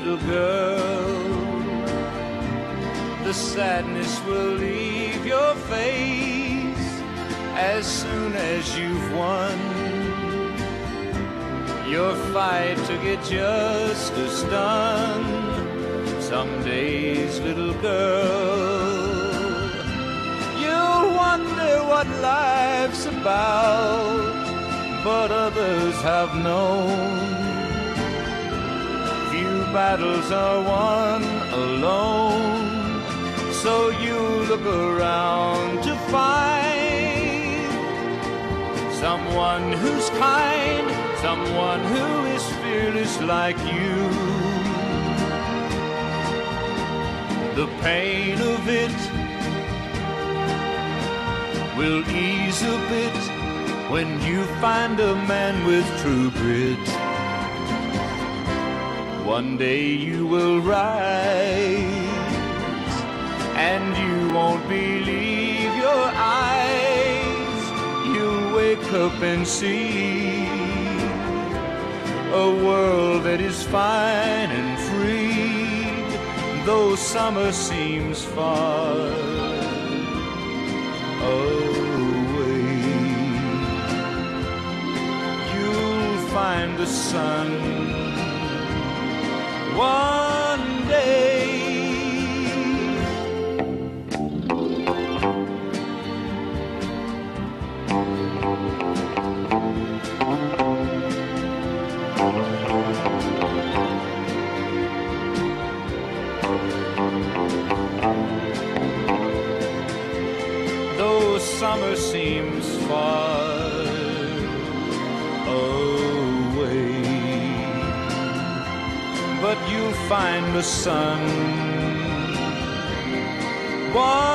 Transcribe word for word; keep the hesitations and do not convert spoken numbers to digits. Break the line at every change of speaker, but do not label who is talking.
little girl. The sadness will leave your face as soon as you've won your fight to get justice done. Some days, little girl, you'll wonder what life's about, but others have known few battles are won alone. So you look around to find someone who's kind, someone who is fearless like you. The pain of it will ease a bit when you find a man with true grit. One day you will rise and you won't believe your eyes. You'll wake up and see a world that is fine and free, though summer seems far away. You'll find the sun one day. Though summer seems far away, but you'll find the sun one